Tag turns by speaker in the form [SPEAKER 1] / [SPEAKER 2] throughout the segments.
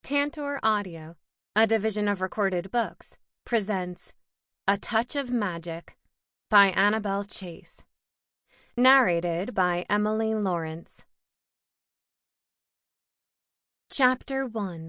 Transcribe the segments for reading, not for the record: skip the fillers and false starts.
[SPEAKER 1] Tantor Audio, a division of Recorded Books, presents A Touch of Magic by Annabelle Chase. Narrated by Emily Lawrence. Chapter 1.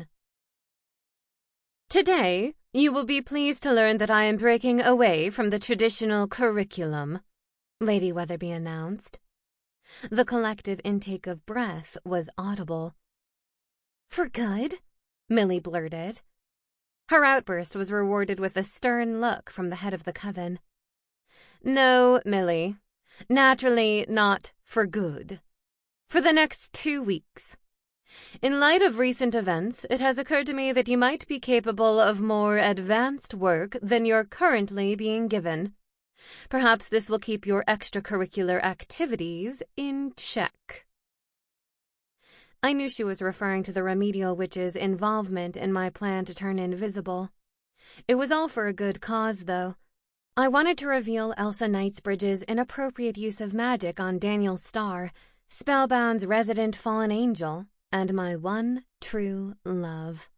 [SPEAKER 1] Today, you will be pleased to learn that I am breaking away from the traditional curriculum, Lady Weatherby announced. The collective intake of breath was audible. For good? Millie blurted. Her outburst was rewarded with a stern look from the head of the coven. No, Millie. Naturally not for good. For the next 2 weeks. In light of recent events, it has occurred to me that you might be capable of more advanced work than you're currently being given. Perhaps this will keep your extracurricular activities in check. I knew she was referring to the remedial witch's involvement in my plan to turn invisible. It was all for a good cause, though. I wanted to reveal Elsa Knightsbridge's inappropriate use of magic on Daniel Starr, Spellbound's resident fallen angel, and my one true love.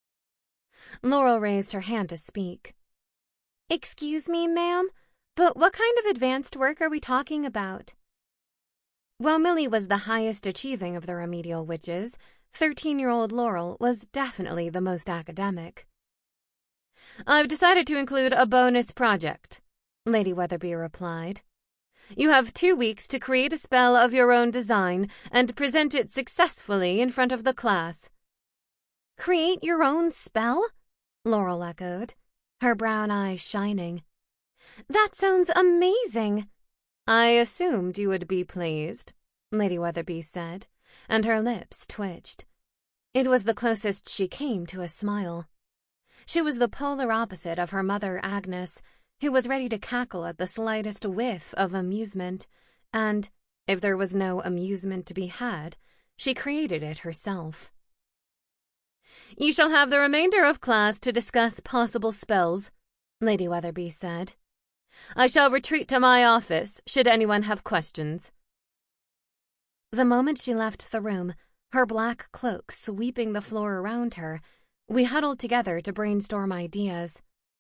[SPEAKER 1] Laurel raised her hand to speak. Excuse me, ma'am, but what kind of advanced work are we talking about? While Millie was the highest achieving of the remedial witches, 13-year-old Laurel was definitely the most academic. I've decided to include a bonus project, Lady Weatherby replied. You have 2 weeks to create a spell of your own design and present it successfully in front of the class. Create your own spell? Laurel echoed, her brown eyes shining. That sounds amazing. I assumed you would be pleased, Lady Weatherby said, and her lips twitched. It was the closest she came to a smile. She was the polar opposite of her mother Agnes, who was ready to cackle at the slightest whiff of amusement, and, if there was no amusement to be had, she created it herself. You shall have the remainder of class to discuss possible spells, Lady Weatherby said. I shall retreat to my office, should anyone have questions. The moment she left the room, her black cloak sweeping the floor around her, we huddled together to brainstorm ideas.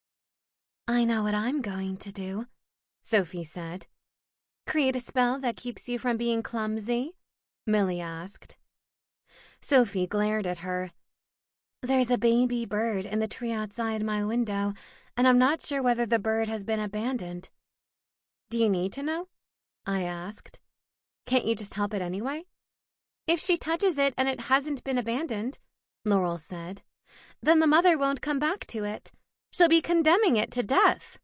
[SPEAKER 1] I know what I'm going to do, Sophie said. Create a spell that keeps you from being clumsy? Millie asked. Sophie glared at her. There's a baby bird in the tree outside my window, and I'm not sure whether the bird has been abandoned. Do you need to know? I asked. Can't you just help it anyway? If she touches it and it hasn't been abandoned, Laurel said, then the mother won't come back to it. She'll be condemning it to death.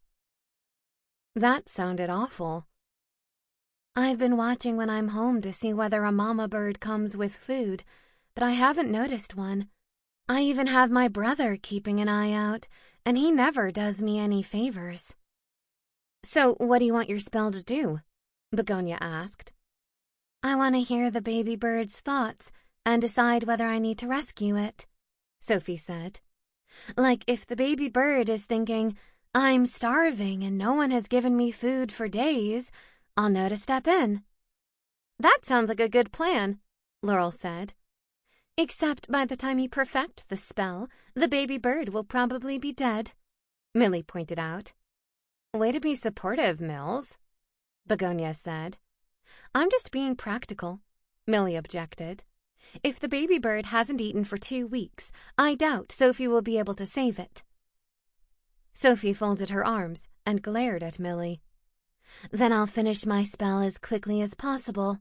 [SPEAKER 1] That sounded awful. I've been watching when I'm home to see whether a mama bird comes with food, but I haven't noticed one. I even have my brother keeping an eye out, and he never does me any favors. So what do you want your spell to do? Begonia asked. I want to hear the baby bird's thoughts and decide whether I need to rescue it, Sophie said. Like if the baby bird is thinking, I'm starving and no one has given me food for days, I'll know to step in. That sounds like a good plan, Laurel said. Except by the time you perfect the spell, the baby bird will probably be dead, Millie pointed out. Way to be supportive, Mills, Begonia said. I'm just being practical, Millie objected. If the baby bird hasn't eaten for 2 weeks, I doubt Sophie will be able to save it. Sophie folded her arms and glared at Millie. Then I'll finish my spell as quickly as possible.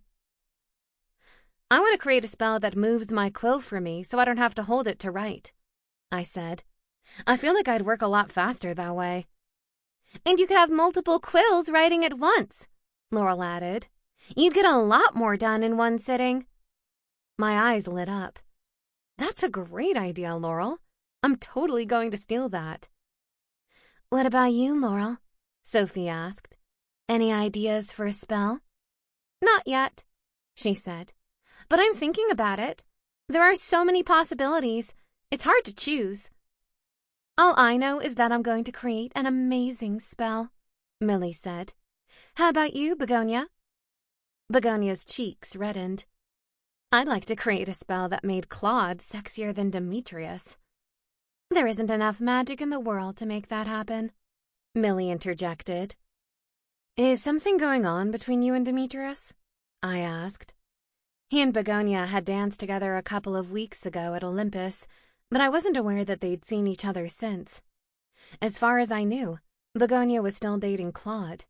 [SPEAKER 1] I want to create a spell that moves my quill for me so I don't have to hold it to write, I said. I feel like I'd work a lot faster that way. And you could have multiple quills writing at once, Laurel added. You'd get a lot more done in one sitting. My eyes lit up. That's a great idea, Laurel. I'm totally going to steal that. What about you, Laurel? Sophie asked. Any ideas for a spell? Not yet, she said. But I'm thinking about it. There are so many possibilities. It's hard to choose. All I know is that I'm going to create an amazing spell, Millie said. How about you, Begonia? Begonia's cheeks reddened. I'd like to create a spell that made Claude sexier than Demetrius. There isn't enough magic in the world to make that happen, Millie interjected. Is something going on between you and Demetrius? I asked. He and Begonia had danced together a couple of weeks ago at Olympus, but I wasn't aware that they'd seen each other since. As far as I knew, Begonia was still dating Claude.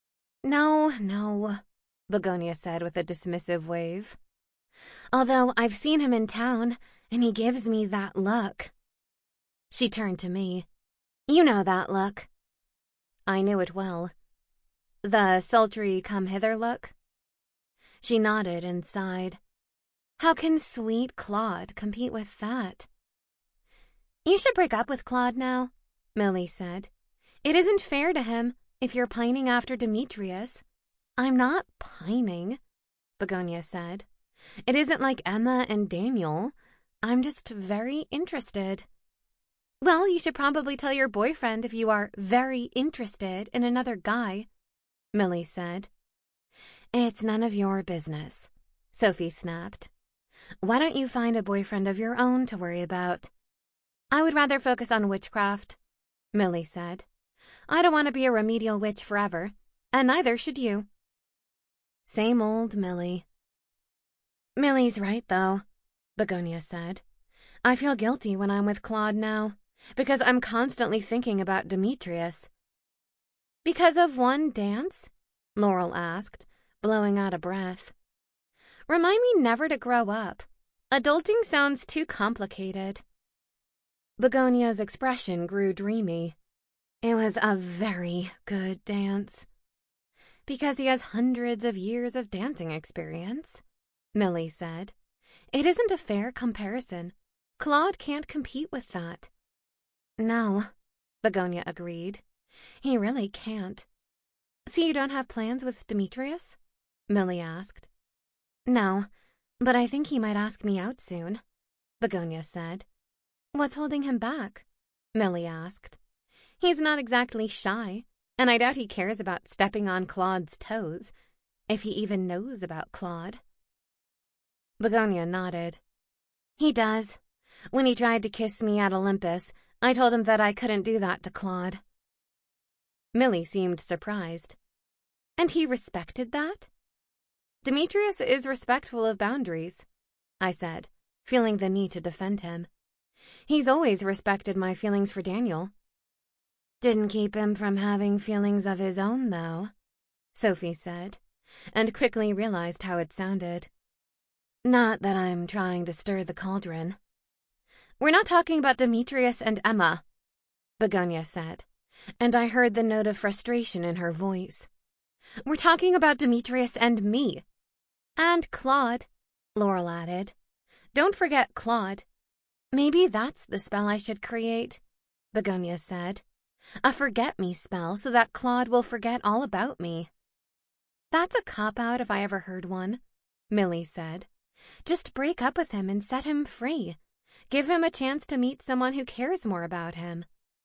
[SPEAKER 1] No, Begonia said with a dismissive wave. Although I've seen him in town, and he gives me that look. She turned to me. You know that look. I knew it well. The sultry come-hither look? She nodded and sighed. How can sweet Claude compete with that? You should break up with Claude now, Millie said. It isn't fair to him if you're pining after Demetrius. I'm not pining, Begonia said. It isn't like Emma and Daniel. I'm just very interested. Well, you should probably tell your boyfriend if you are very interested in another guy, Millie said. It's none of your business, Sophie snapped. Why don't you find a boyfriend of your own to worry about? I would rather focus on witchcraft, Millie said. I don't want to be a remedial witch forever, and neither should you. Same old Millie. Millie's right, though, Begonia said. I feel guilty when I'm with Claude now, because I'm constantly thinking about Demetrius. Because of one dance? Laurel asked, blowing out a breath. Remind me never to grow up. Adulting sounds too complicated. Begonia's expression grew dreamy. It was a very good dance. Because he has hundreds of years of dancing experience, Millie said. It isn't a fair comparison. Claude can't compete with that. No, Begonia agreed. He really can't. So you don't have plans with Demetrius? Millie asked. No, but I think he might ask me out soon, Begonia said. What's holding him back? Millie asked. He's not exactly shy, and I doubt he cares about stepping on Claude's toes, if he even knows about Claude. Begonia nodded. He does. When he tried to kiss me at Olympus, I told him that I couldn't do that to Claude. Millie seemed surprised. And he respected that? Demetrius is respectful of boundaries, I said, feeling the need to defend him. He's always respected my feelings for Daniel. Didn't keep him from having feelings of his own, though, Sophie said, and quickly realized how it sounded. Not that I'm trying to stir the cauldron. We're not talking about Demetrius and Emma, Begonia said, and I heard the note of frustration in her voice. We're talking about Demetrius and me. And Claude, Laurel added. Don't forget Claude. Maybe that's the spell I should create, Begonia said. A forget-me spell so that Claude will forget all about me. That's a cop-out if I ever heard one, Millie said. Just break up with him and set him free. Give him a chance to meet someone who cares more about him.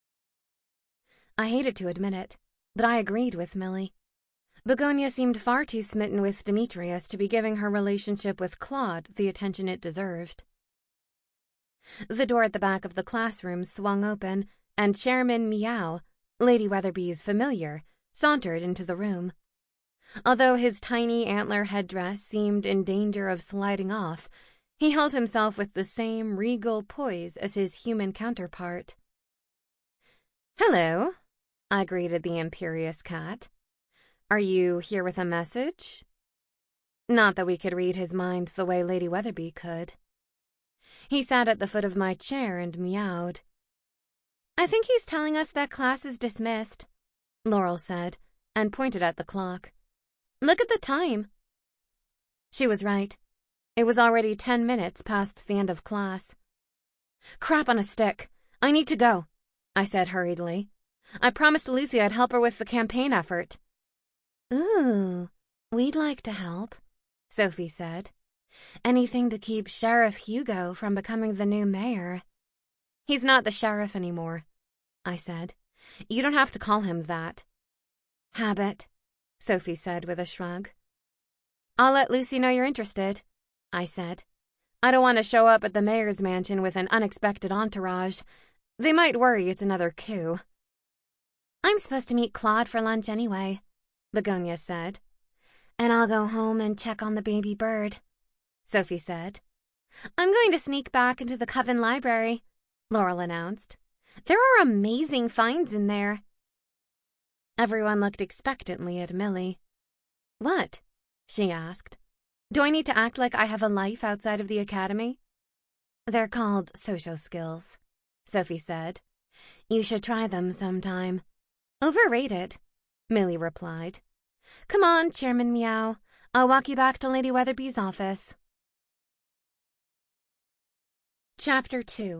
[SPEAKER 1] I hated to admit it, but I agreed with Millie. Begonia seemed far too smitten with Demetrius to be giving her relationship with Claude the attention it deserved. The door at the back of the classroom swung open, and Chairman Meow, Lady Weatherby's familiar, sauntered into the room. Although his tiny antler headdress seemed in danger of sliding off, he held himself with the same regal poise as his human counterpart. Hello, I greeted the imperious cat. Are you here with a message? Not that we could read his mind the way Lady Weatherby could. He sat at the foot of my chair and meowed. I think he's telling us that class is dismissed, Laurel said, and pointed at the clock. Look at the time. She was right. It was already 10 minutes past the end of class. Crap on a stick. I need to go, I said hurriedly. I promised Lucy I'd help her with the campaign effort. Ooh, we'd like to help, Sophie said. Anything to keep Sheriff Hugo from becoming the new mayor. He's not the sheriff anymore, I said. You don't have to call him that. Habit, Sophie said with a shrug. I'll let Lucy know you're interested, I said. I don't want to show up at the mayor's mansion with an unexpected entourage. They might worry it's another coup. I'm supposed to meet Claude for lunch anyway, Begonia said. And I'll go home and check on the baby bird, Sophie said. I'm going to sneak back into the Coven Library, Laurel announced. There are amazing finds in there. Everyone looked expectantly at Millie. What? She asked. Do I need to act like I have a life outside of the academy? They're called social skills, Sophie said. You should try them sometime. Overrated, Millie replied. Come on, Chairman Meow. I'll walk you back to Lady Weatherby's office. Chapter 2.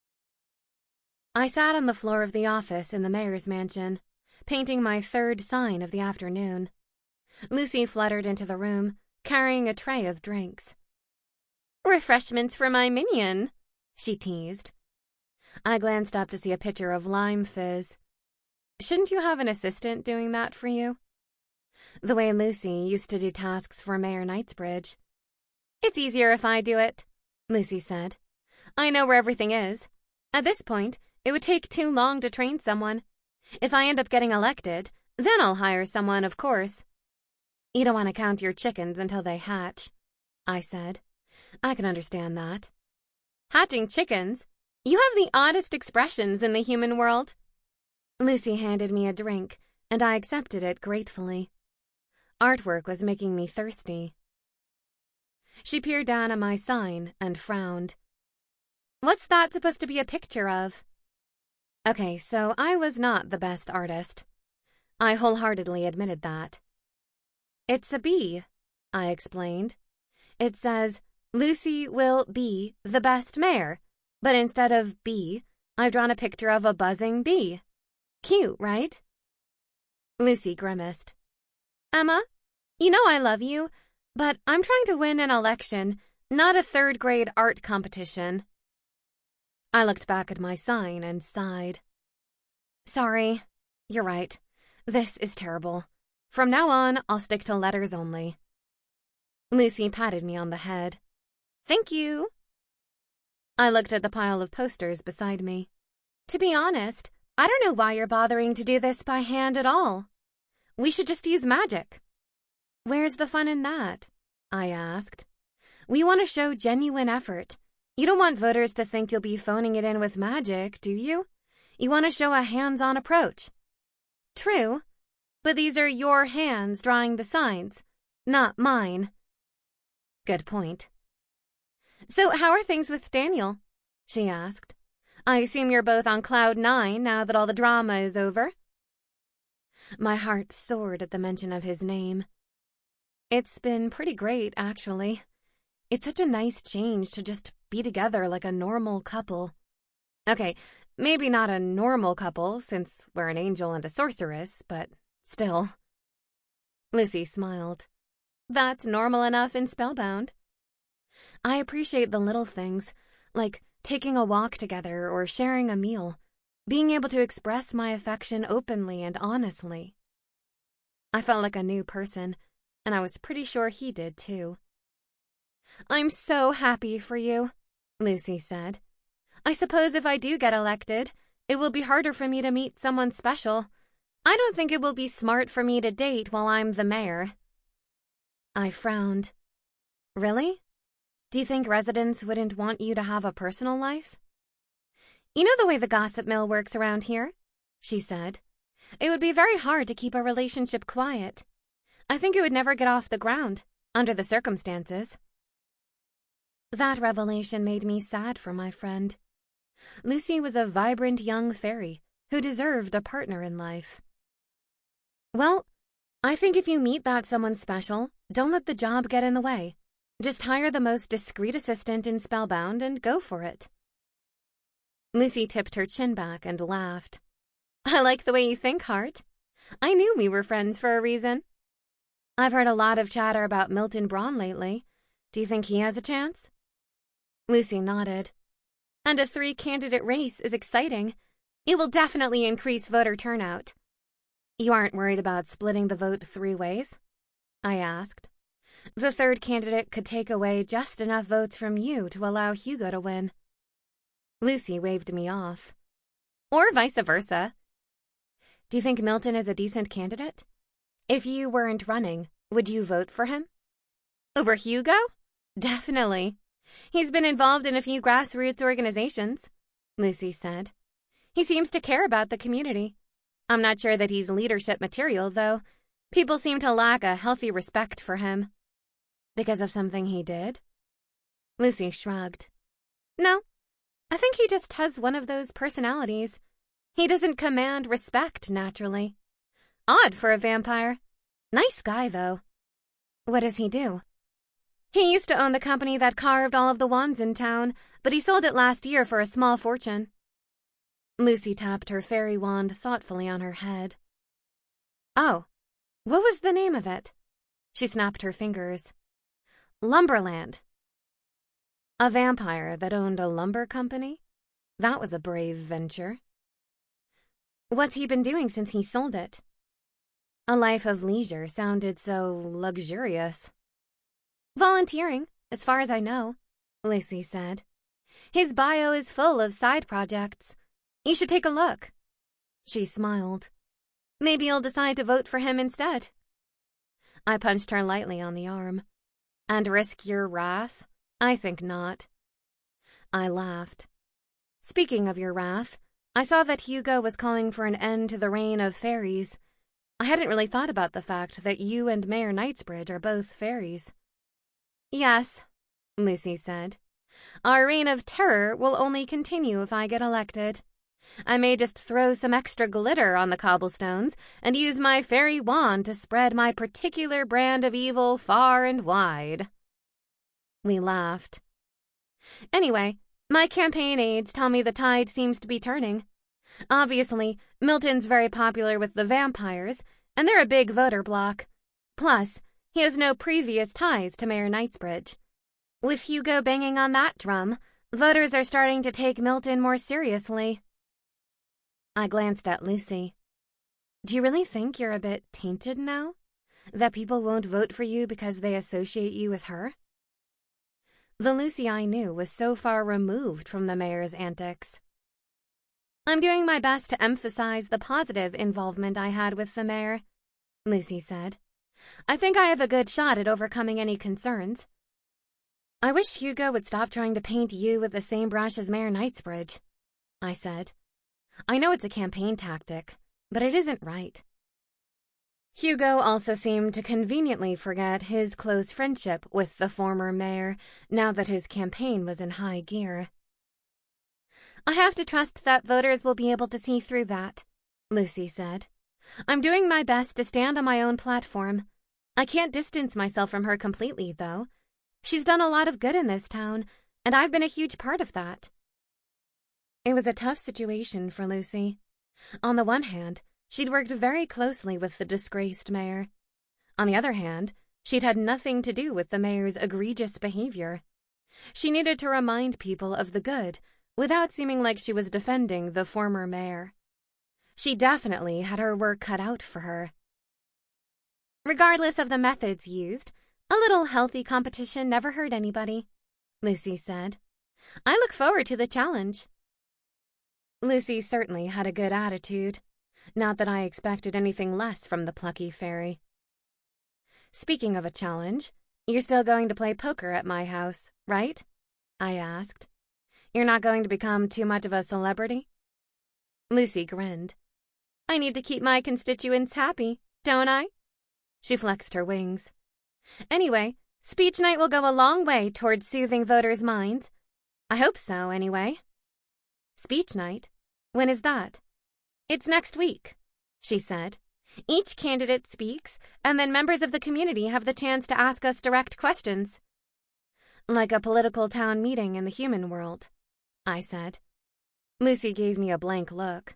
[SPEAKER 1] I sat on the floor of the office in the mayor's mansion, painting my third sign of the afternoon. Lucy fluttered into the room, carrying a tray of drinks. Refreshments for my minion, she teased. I glanced up to see a pitcher of lime fizz. Shouldn't you have an assistant doing that for you? The way Lucy used to do tasks for Mayor Knightsbridge. It's easier if I do it, Lucy said. I know where everything is. At this point, it would take too long to train someone. If I end up getting elected, then I'll hire someone, of course. You don't want to count your chickens until they hatch, I said. I can understand that. Hatching chickens? You have the oddest expressions in the human world. Lucy handed me a drink, and I accepted it gratefully. Artwork was making me thirsty. She peered down at my sign and frowned. What's that supposed to be a picture of? Okay, so I was not the best artist. I wholeheartedly admitted that. It's a bee, I explained. It says, Lucy will be the best mayor, but instead of bee, I've drawn a picture of a buzzing bee. Cute, right? Lucy grimaced. Emma, you know I love you, but I'm trying to win an election, not a third-grade art competition. I looked back at my sign and sighed. Sorry, you're right. This is terrible. From now on, I'll stick to letters only. Lucy patted me on the head. Thank you. I looked at the pile of posters beside me. To be honest, I don't know why you're bothering to do this by hand at all. We should just use magic. Where's the fun in that? I asked. We want to show genuine effort. You don't want voters to think you'll be phoning it in with magic, do you? You want to show a hands-on approach. True, but these are your hands drawing the signs, not mine. Good point. So how are things with Daniel? She asked. I assume you're both on cloud 9 now that all the drama is over. My heart soared at the mention of his name. It's been pretty great, actually. It's such a nice change to just be together like a normal couple. Okay, maybe not a normal couple, since we're an angel and a sorceress, but still. Lucy smiled. That's normal enough in Spellbound. I appreciate the little things, like taking a walk together or sharing a meal, being able to express my affection openly and honestly. I felt like a new person, and I was pretty sure he did too. I'm so happy for you, Lucy said. I suppose if I do get elected, it will be harder for me to meet someone special. I don't think it will be smart for me to date while I'm the mayor. I frowned. Really? Do you think residents wouldn't want you to have a personal life? You know the way the gossip mill works around here, she said. It would be very hard to keep a relationship quiet. I think it would never get off the ground, under the circumstances. That revelation made me sad for my friend. Lucy was a vibrant young fairy who deserved a partner in life. Well, I think if you meet that someone special, don't let the job get in the way. Just hire the most discreet assistant in Spellbound and go for it. Lucy tipped her chin back and laughed. I like the way you think, Hart. I knew we were friends for a reason. I've heard a lot of chatter about Milton Braun lately. Do you think he has a chance? Lucy nodded. And a 3-candidate race is exciting. It will definitely increase voter turnout. You aren't worried about splitting the vote 3 ways? I asked. The third candidate could take away just enough votes from you to allow Hugo to win. Lucy waved me off. Or vice versa. Do you think Milton is a decent candidate? If you weren't running, would you vote for him? Over Hugo? Definitely. He's been involved in a few grassroots organizations, Lucy said. He seems to care about the community. I'm not sure that he's leadership material, though. People seem to lack a healthy respect for him. Because of something he did? Lucy shrugged. No, I think he just has one of those personalities. He doesn't command respect naturally. Odd for a vampire. Nice guy, though. What does he do? He used to own the company that carved all of the wands in town, but he sold it last year for a small fortune. Lucy tapped her fairy wand thoughtfully on her head. Oh, what was the name of it? She snapped her fingers. Lumberland. A vampire that owned a lumber company? That was a brave venture. What's he been doing since he sold it? A life of leisure sounded so luxurious. Volunteering, as far as I know, Lucy said. His bio is full of side projects. You should take a look. She smiled. Maybe you'll decide to vote for him instead. I punched her lightly on the arm. And risk your wrath? I think not. I laughed. Speaking of your wrath, I saw that Hugo was calling for an end to the reign of fairies. I hadn't really thought about the fact that you and Mayor Knightsbridge are both fairies. Yes, Lucy said. Our reign of terror will only continue if I get elected. I may just throw some extra glitter on the cobblestones and use my fairy wand to spread my particular brand of evil far and wide. We laughed. Anyway, my campaign aides tell me the tide seems to be turning. Obviously, Milton's very popular with the vampires, and they're a big voter bloc. Plus, he has no previous ties to Mayor Knightsbridge. With Hugo banging on that drum, voters are starting to take Milton more seriously. I glanced at Lucy. Do you really think you're a bit tainted now? That people won't vote for you because they associate you with her? The Lucy I knew was so far removed from the mayor's antics. I'm doing my best to emphasize the positive involvement I had with the mayor, Lucy said. I think I have a good shot at overcoming any concerns. I wish Hugo would stop trying to paint you with the same brush as Mayor Knightsbridge, I said. I know it's a campaign tactic, but it isn't right. Hugo also seemed to conveniently forget his close friendship with the former mayor, now that his campaign was in high gear. I have to trust that voters will be able to see through that, Lucy said. I'm doing my best to stand on my own platform. I can't distance myself from her completely, though. She's done a lot of good in this town, and I've been a huge part of that. It was a tough situation for Lucy. On the one hand, she'd worked very closely with the disgraced mayor. On the other hand, she'd had nothing to do with the mayor's egregious behavior. She needed to remind people of the good, without seeming like she was defending the former mayor. She definitely had her work cut out for her. Regardless of the methods used, a little healthy competition never hurt anybody, Lucy said. I look forward to the challenge. Lucy certainly had a good attitude. Not that I expected anything less from the plucky fairy. Speaking of a challenge, you're still going to play poker at my house, right? I asked. You're not going to become too much of a celebrity? Lucy grinned. I need to keep my constituents happy, don't I? She flexed her wings. Anyway, speech night will go a long way towards soothing voters' minds. I hope so, anyway. Speech night? When is that? It's next week, she said. Each candidate speaks, and then members of the community have the chance to ask us direct questions. Like a political town meeting in the human world, I said. Lucy gave me a blank look.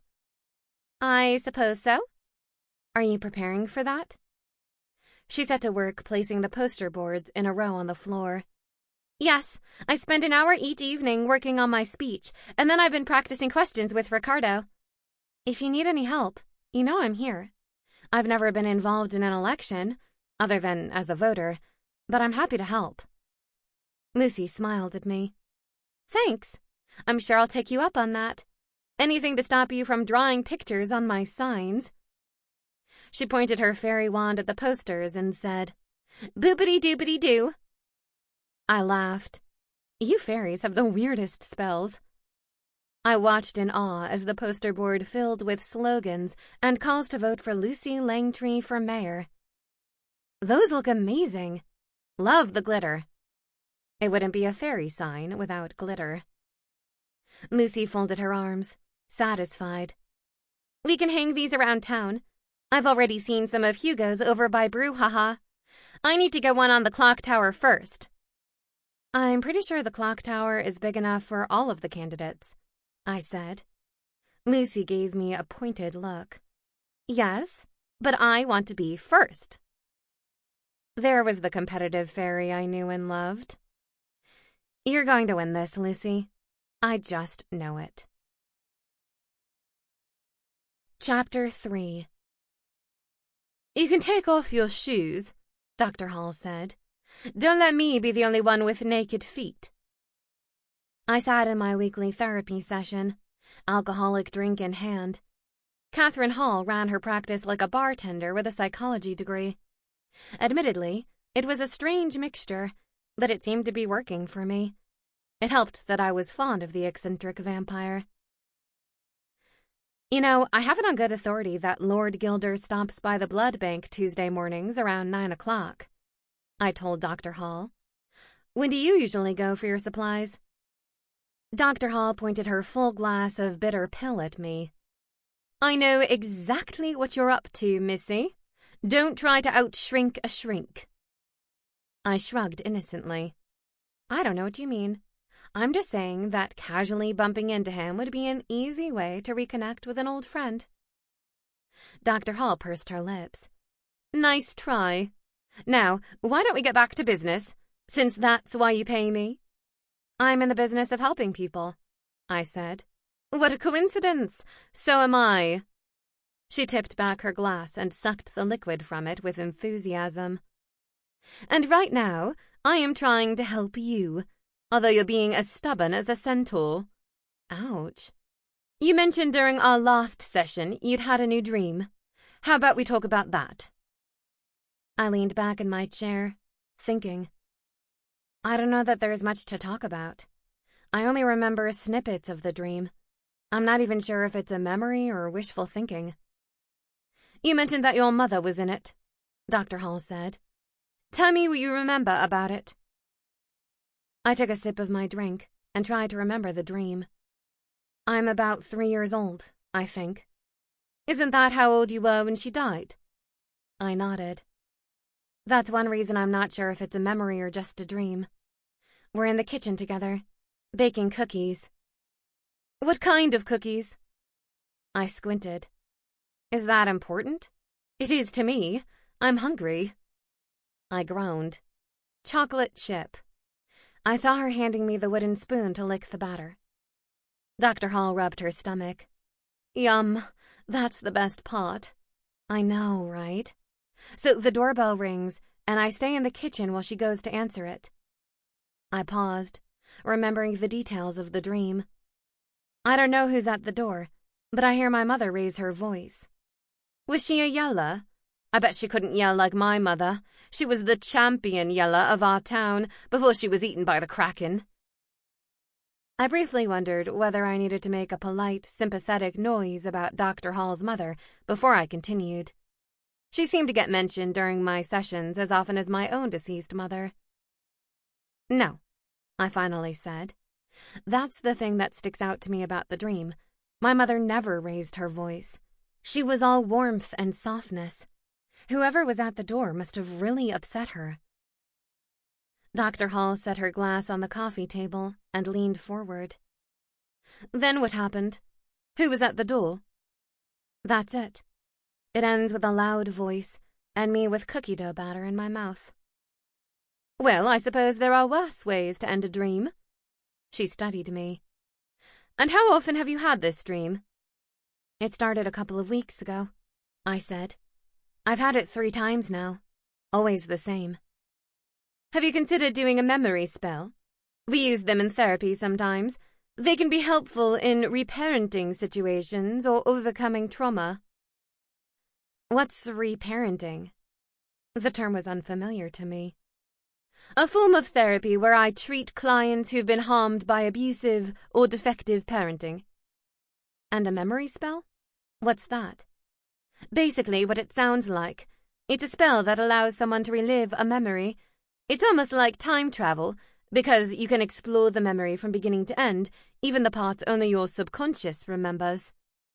[SPEAKER 1] I suppose so. Are you preparing for that? She set to work placing the poster boards in a row on the floor. Yes, I spend an hour each evening working on my speech, and then I've been practicing questions with Ricardo. If you need any help, you know I'm here. I've never been involved in an election, other than as a voter, but I'm happy to help. Lucy smiled at me. Thanks. I'm sure I'll take you up on that. Anything to stop you from drawing pictures on my signs. She pointed her fairy wand at the posters and said, Boopity-doopity-doo. I laughed. You fairies have the weirdest spells. I watched in awe as the poster board filled with slogans and calls to vote for Lucy Langtry for mayor. Those look amazing. Love the glitter. It wouldn't be a fairy sign without glitter. Lucy folded her arms, satisfied. We can hang these around town. I've already seen some of Hugo's over by Brouhaha. I need to get one on the clock tower first. I'm pretty sure the clock tower is big enough for all of the candidates, I said. Lucy gave me a pointed look. Yes, but I want to be first. There was the competitive fairy I knew and loved. You're going to win this, Lucy. I just know it. Chapter 3. You can take off your shoes, Dr. Hall said. Don't let me be the only one with naked feet. I sat in my weekly therapy session, alcoholic drink in hand. Catherine Hall ran her practice like a bartender with a psychology degree. Admittedly, it was a strange mixture, but it seemed to be working for me. It helped that I was fond of the eccentric vampire. You know, I have it on good authority that Lord Gilder stops by the blood bank Tuesday mornings around 9 o'clock. I told Dr. Hall. When do you usually go for your supplies? Dr. Hall pointed her full glass of bitter pill at me. I know exactly what you're up to, Missy. Don't try to outshrink a shrink. I shrugged innocently. I don't know what you mean. I'm just saying that casually bumping into him would be an easy way to reconnect with an old friend. Dr. Hall pursed her lips. Nice try. Now, why don't we get back to business, since that's why you pay me? I'm in the business of helping people, I said. What a coincidence! So am I. She tipped back her glass and sucked the liquid from it with enthusiasm. And right now, I am trying to help you, although you're being as stubborn as a centaur. Ouch. You mentioned during our last session you'd had a new dream. How about we talk about that? I leaned back in my chair, thinking. I don't know that there's much to talk about. I only remember snippets of the dream. I'm not even sure if it's a memory or wishful thinking. You mentioned that your mother was in it, Dr. Hall said. Tell me what you remember about it. I took a sip of my drink and tried to remember the dream. I'm about 3 years old, I think. Isn't that how old you were when she died? I nodded. That's one reason I'm not sure if it's a memory or just a dream. We're in the kitchen together, baking cookies. What kind of cookies? I squinted. Is that important? It is to me. I'm hungry. I groaned. Chocolate chip. I saw her handing me the wooden spoon to lick the batter. Dr. Hall rubbed her stomach. Yum, that's the best part. I know, right? So the doorbell rings, and I stay in the kitchen while she goes to answer it. I paused, remembering the details of the dream. I don't know who's at the door, but I hear my mother raise her voice. Was she a yeller? I bet she couldn't yell like my mother. She was the champion yeller of our town before she was eaten by the Kraken. I briefly wondered whether I needed to make a polite, sympathetic noise about Dr. Hall's mother before I continued. She seemed to get mentioned during my sessions as often as my own deceased mother. No, I finally said. That's the thing that sticks out to me about the dream. My mother never raised her voice. She was all warmth and softness. Whoever was at the door must have really upset her. Dr. Hall set her glass on the coffee table and leaned forward. Then what happened? Who was at the door? That's it. It ends with a loud voice and me with cookie dough batter in my mouth. Well, I suppose there are worse ways to end a dream. She studied me. And how often have you had this dream? It started a couple of weeks ago, I said. I've had it 3 times now. Always the same. Have you considered doing a memory spell? We use them in therapy sometimes. They can be helpful in reparenting situations or overcoming trauma. What's reparenting? The term was unfamiliar to me. A form of therapy where I treat clients who've been harmed by abusive or defective parenting. And a memory spell? What's that? Basically what it sounds like. It's a spell that allows someone to relive a memory. It's almost like time travel, because you can explore the memory from beginning to end, even the parts only your subconscious remembers.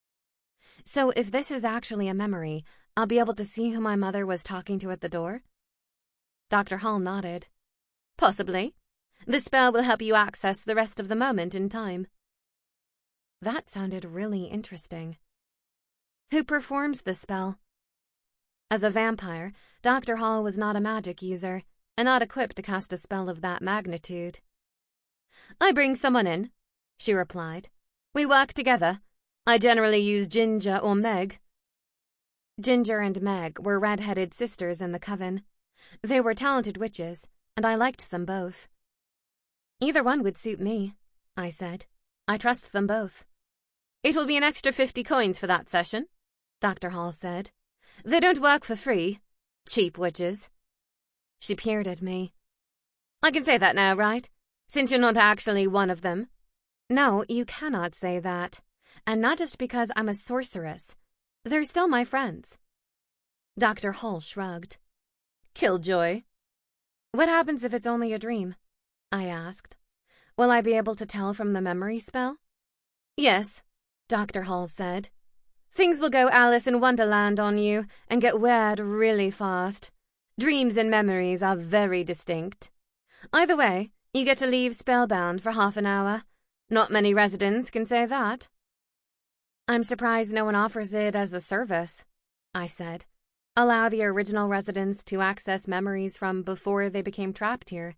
[SPEAKER 1] So if this is actually a memory, I'll be able to see who my mother was talking to at the door? Dr. Hall nodded. Possibly. The spell will help you access the rest of the moment in time. That sounded really interesting. Who performs the spell? As a vampire, Dr. Hall was not a magic user, and not equipped to cast a spell of that magnitude. I bring someone in, she replied. We work together. I generally use Ginger or Meg. Ginger and Meg were red-headed sisters in the coven. They were talented witches, and I liked them both. Either one would suit me, I said. I trust them both. It will be an extra 50 coins for that session, Dr. Hall said. They don't work for free. Cheap witches. She peered at me. I can say that now, right? Since you're not actually one of them. No, you cannot say that. And not just because I'm a sorceress. They're still my friends. Dr. Hall shrugged. Killjoy. What happens if it's only a dream? I asked. Will I be able to tell from the memory spell? Yes, Dr. Hall said. Things will go Alice in Wonderland on you and get weird really fast. Dreams and memories are very distinct. Either way, you get to leave spellbound for half an hour. Not many residents can say that. I'm surprised no one offers it as a service, I said. Allow the original residents to access memories from before they became trapped here.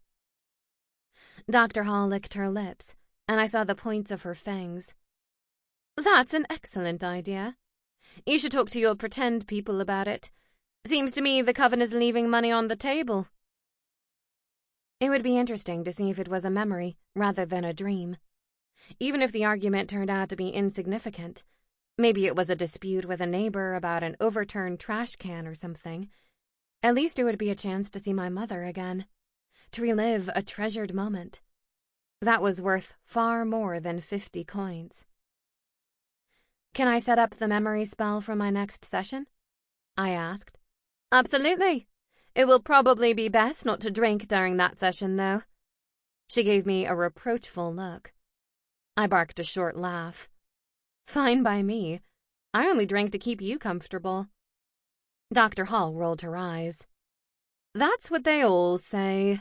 [SPEAKER 1] Dr. Hall licked her lips, and I saw the points of her fangs. That's an excellent idea. You should talk to your pretend people about it. Seems to me the coven is leaving money on the table. It would be interesting to see if it was a memory rather than a dream. Even if the argument turned out to be insignificant, maybe it was a dispute with a neighbor about an overturned trash can or something, at least it would be a chance to see my mother again, to relive a treasured moment. That was worth far more than 50 coins. Can I set up the memory spell for my next session? I asked. Absolutely. It will probably be best not to drink during that session, though. She gave me a reproachful look. I barked a short laugh. Fine by me. I only drank to keep you comfortable. Dr. Hall rolled her eyes. That's what they all say.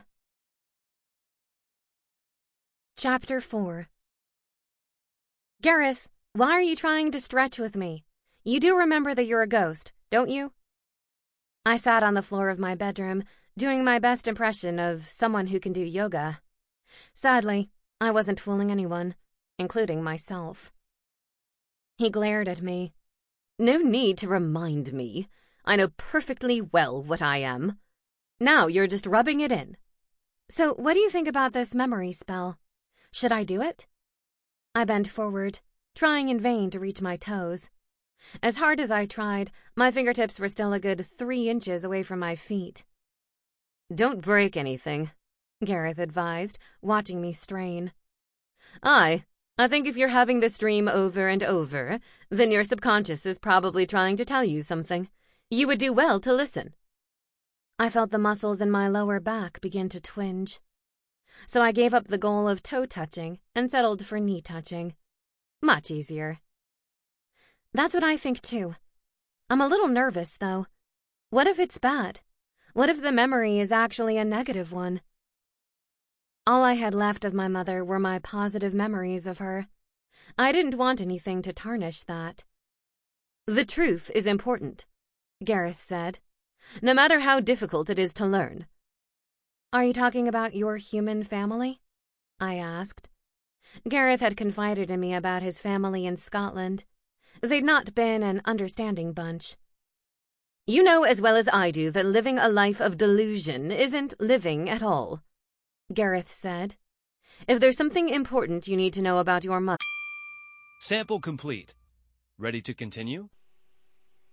[SPEAKER 1] Chapter 4. Gareth, why are you trying to stretch with me? You do remember that you're a ghost, don't you? I sat on the floor of my bedroom, doing my best impression of someone who can do yoga. Sadly, I wasn't fooling anyone, including myself. He glared at me. No need to remind me. I know perfectly well what I am. Now you're just rubbing it in. So what do you think about this memory spell? Should I do it? I bent forward, trying in vain to reach my toes. As hard as I tried, my fingertips were still a good 3 inches away from my feet. Don't break anything, Gareth advised, watching me strain. I think if you're having this dream over and over, then your subconscious is probably trying to tell you something. You would do well to listen. I felt the muscles in my lower back begin to twinge. So I gave up the goal of toe touching and settled for knee touching. Much easier. That's what I think too. I'm a little nervous, though. What if it's bad? What if the memory is actually a negative one? All I had left of my mother were my positive memories of her. I didn't want anything to tarnish that. The truth is important, Gareth said, no matter how difficult it is to learn. Are you talking about your human family? I asked. Gareth had confided in me about his family in Scotland. They'd not been an understanding bunch. You know as well as I do that living a life of delusion isn't living at all, Gareth said. If there's something important you need to know about your mother...
[SPEAKER 2] Sample complete. Ready to continue?